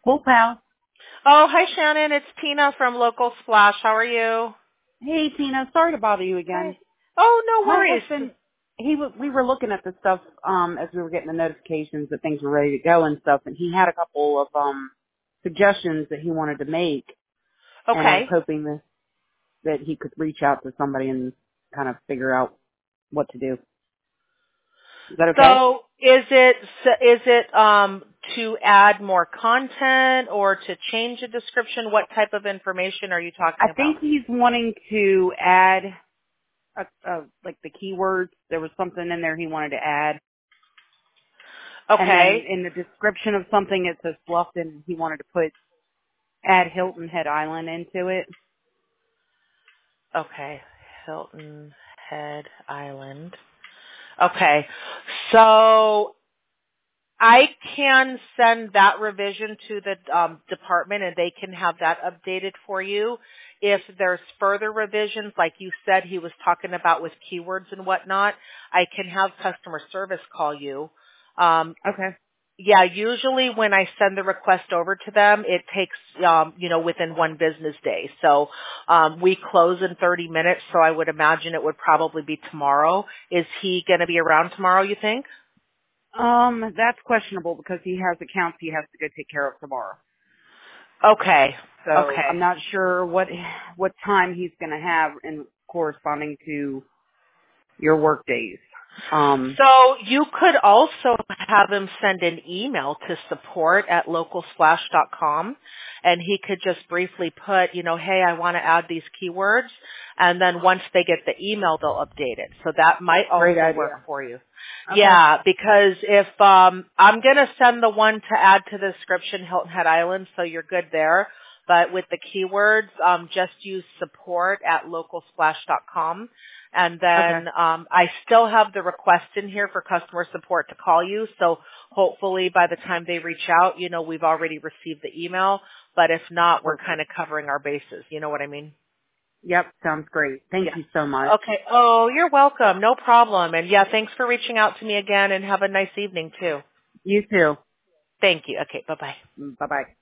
Cool, pal. Oh, hi Shannon. It's Tina from Local Splash. How are you? Hey, Tina. Sorry to bother you again. Hi. Oh, no My worries. husband, we were looking at the stuff as we were getting the notifications that things were ready to go and stuff, and he had a couple of suggestions that he wanted to make, and I was Okay. hoping that he could reach out to somebody and kind of figure out what to do. Is that okay? So, is it to add more content or to change the description? What type of information are you talking I about? think he's wanting to add like the keywords. There was something in there he wanted to add. And then Okay. in the description of something it says Bluffton. He wanted to add Hilton Head Island into it. Okay. Hilton Head Island. Okay. So I can send that revision to the department and they can have that updated for you. If there's further revisions, like you said he was talking about with keywords and whatnot, I can have customer service call you. Okay. Yeah, usually when I send the request over to them, it takes, within one business day. So, we close in 30 minutes, so I would imagine it would probably be tomorrow. Is he going to be around tomorrow, you think? That's questionable because he has accounts he has to go take care of tomorrow. Okay. So Okay. I'm not sure what time he's going to have in corresponding to your work days. So you could also have him send an email to support@localsplash.com, and he could just briefly put, hey, I want to add these keywords, and then once they get the email, they'll update it. So that might Great also work idea. for you. Okay. Yeah, because if I'm going to send the one to add to the description, Hilton Head Island, so you're good there. But with the keywords, just use support@localsplash.com. And Okay. then I still have the request in here for customer support to call you. So hopefully by the time they reach out, we've already received the email. But if not, we're kind Perfect. of covering our bases. You know what I mean? Yep. Sounds great. Thank Yeah. you so much. Okay. Oh, you're welcome. No problem. And yeah, thanks for reaching out to me again and have a nice evening too. You too. Thank you. Okay. Bye-bye. Bye bye.